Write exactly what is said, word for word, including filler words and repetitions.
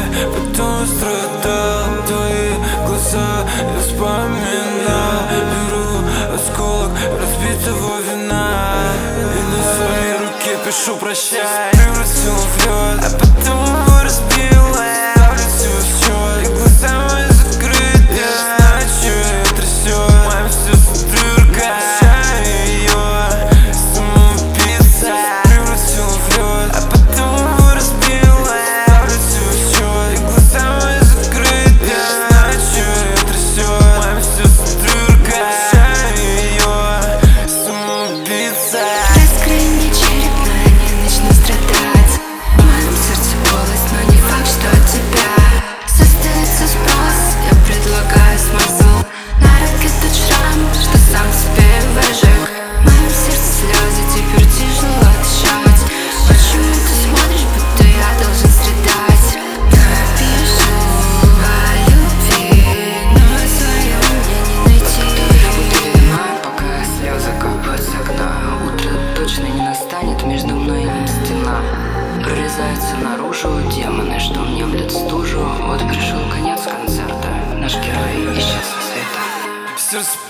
потом страдал. Твои глаза я вспоминал. Беру осколок разбитого вина и на своей руке пишу прощай. Превратил в лед, а потом его разбила. Ставлю все в счет, и глаза мои закрыты. Я знаю, что ее трясет. Маме все дырка. Прощаю ее, самоубийца. Превратил в лед, а потом его разбила. Ставлю все в счет, и глаза мои закрыты. Я знаю, что ее трясет. Маме все дырка. Прощаю ее, самоубийца. Раскрой мне череп, но я не начну страдать. В моем сердце полость, но не факт, что от тебя состоится спрос. Я предлагаю смысл на этот шрам, что сам себе выжег. В моем сердце слезы, теперь тяжело дышать. Почему ты смотришь, будто я должен страдать? Пишу о любви, но своем мне не найти. Утро виноват, пока слезы капают с окна. Утро точно не настанет, между мной и ним стена. Прорезаются наружу демоны, что мне блядь стужу. Вот пришел конец концерта, наш герой исчез со света. Сердце